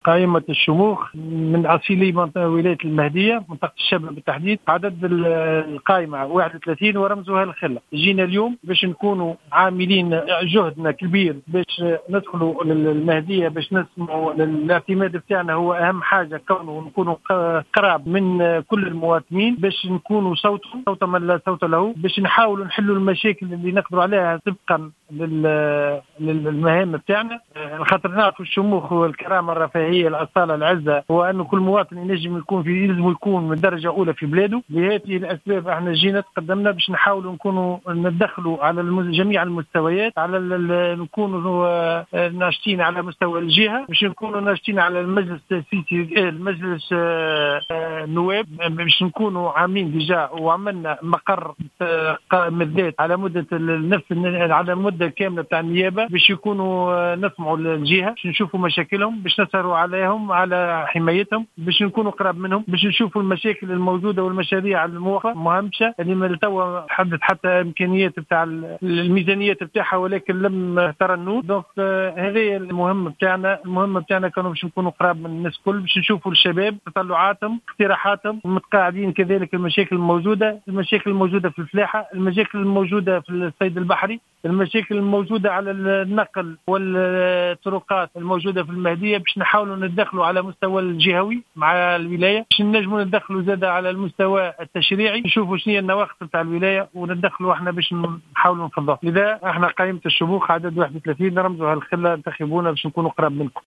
قائمة الشموخ من أصيلي ولاية المهدية منطقة الشبل بالتحديد. عدد القائمة 31 ورمزها الخلة. جينا اليوم باش نكونوا عاملين جهدنا كبير باش ندخلوا للمهدية باش نسمعوا. الاعتماد بتاعنا هو أهم حاجة كونه نكونوا قراب من كل المواطنين باش نكونوا صوت من لا صوت له، باش نحاولوا نحلوا المشاكل اللي نقدروا عليها طبقا للمهام بتاعنا. خاطر نعرفوا الشموخ والكرامة الرفاهية الأصالة العزة هو أنه كل مواطن يلزم يكون من درجة أولى في بلاده. لهذه الأسباب احنا جينا تقدمنا باش نحاولوا نكونوا ندخلوا على جميع المستويات، على نكونوا ناشطين على مستوى الجهة، باش نكونوا ناشطين على المجلس التأسيسي المجلس النواب، باش نكونوا عاملين ديجا وعملنا مقر قائم الذات على مدة على مدة كاملة بتاع النيابة باش يكونوا نسمعوا الجهة، باش نشوفوا مشاكلهم، باش نسهروا عليهم على حمايتهم، باش نكونوا قراب منهم، باش نشوفوا المشاكل الموجودة والمشاريع المهمشة اللي ما توا حدد حتى إمكانيات بتاع الميزانيات بتاعها ولكن لم ترنوا. دونك هذه المهم بتاعنا كانوا باش نكونوا قراب من الناس كل، باش نشوفوا الشباب تطلعاتهم اقتراحاتهم متقاعدين، كذلك المشاكل الموجودة في الفلاحة، المشاكل الموجودة في الصيد البحري، المشاكل الموجودة على النقل والطرقات الموجودة في المهدية، باش نحاولوا ندخلوا على مستوى الجهوي مع الولاية، باش نجموا ندخلوا زادة على المستوى التشريعي، نشوفوا شنو هي النواقص بتاع الولاية وندخلوا احنا باش نحاولوا نفضوا. لذا احنا قائمة الشموخ عدد 31 رمزها الخلة، انتخبونا باش نكونوا قراب منكم.